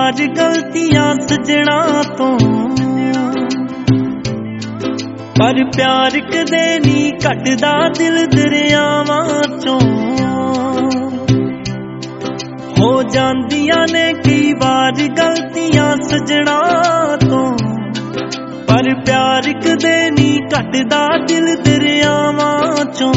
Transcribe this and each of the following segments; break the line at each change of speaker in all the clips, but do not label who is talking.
ਵਾਰ ਗਲਤੀਆਂ ਸਜਣਾ ਤੋਂ, ਪਰ ਪਿਆਰ ਕਦੇ ਨਹੀਂ ਘਟਦਾ ਦਿਲ ਦਰਿਆਵਾਂ ਚੋਂ। ਹੋ ਜਾਂਦੀਆਂ ਨੇ ਕਈ ਵਾਰ ਗਲਤੀਆਂ ਸਜਣਾ ਤੋਂ, ਪਰ ਪਿਆਰ ਕਦੇ ਨਹੀਂ ਘਟਦਾ ਦਿਲ ਦਰਿਆਵਾਂ ਚੋਂ।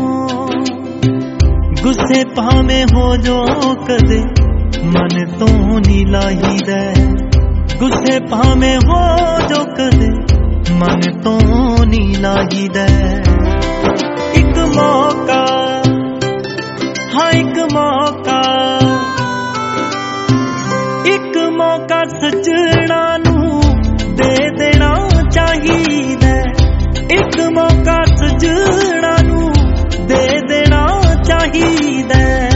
ਗੁੱਸੇ ਭਾਵੇਂ ਹੋ ਜੋ ਕਦੇ ਮਨ ਤੋਂ ਨੀ ਲਾਹੀਦਾ, ਗੁੱਸੇ ਭਾਵੇਂ ਹੋ ਜੋ ਕਦੇ ਮਨ ਤੋਂ ਨੀ ਲਾਹੀਦਾ। ਇੱਕ ਮੌਕਾ, ਹਾਂ ਇੱਕ ਮੌਕਾ, ਇੱਕ ਮੌਕਾ ਸੱਜਣਾ ਨੂੰ ਦੇ ਦੇਣਾ ਚਾਹੀਦਾ। ਇੱਕ ਮੌਕਾ ਸੱਜਣਾ ਨੂੰ ਦੇ ਦੇਣਾ ਚਾਹੀਦਾ।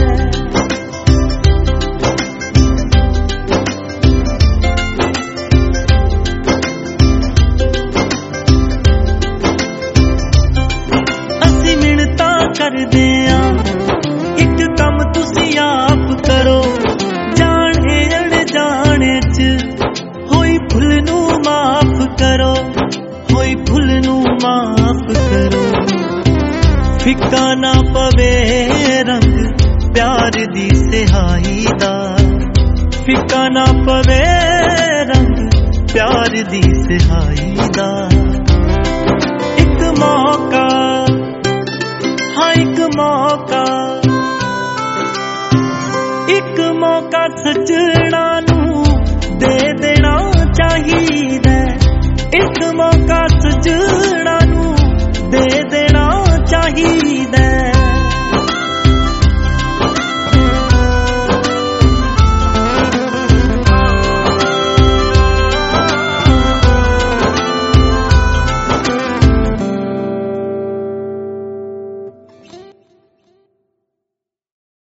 ਅਸੀਂ ਮਿਹਨਤਾਂ ਕਰਦੇ ਆਂ, ਇੱਕ ਕੰਮ ਤੁਸੀਂ ਆਪ ਕਰੋ। ਜਾਣੇ ਅਣਜਾਣੇ ਚ ਹੋਈ ਭੁੱਲ ਨੂੰ ਮਾਫ਼ ਕਰੋ, ਹੋਈ ਭੁੱਲ ਨੂੰ ਮਾਫ਼ ਕਰੋ। ਫਿੱਕਾ ਨਾ ਪਵੇ ਰੰਗ ਪਿਆਰ ਦੀ ਸਿਹਾਈ ਦਾ, ਫਿੱਕਾ ਨਾ ਪਵੇ ਰੰਗ ਪਿਆਰ ਦੀ ਸਿਹਾਈ ਦਾ। ਇੱਕ ਮੌਕਾ, ਹਾਂ ਇੱਕ ਮੌਕਾ, ਇੱਕ ਮੌਕਾ ਸੱਜਣਾ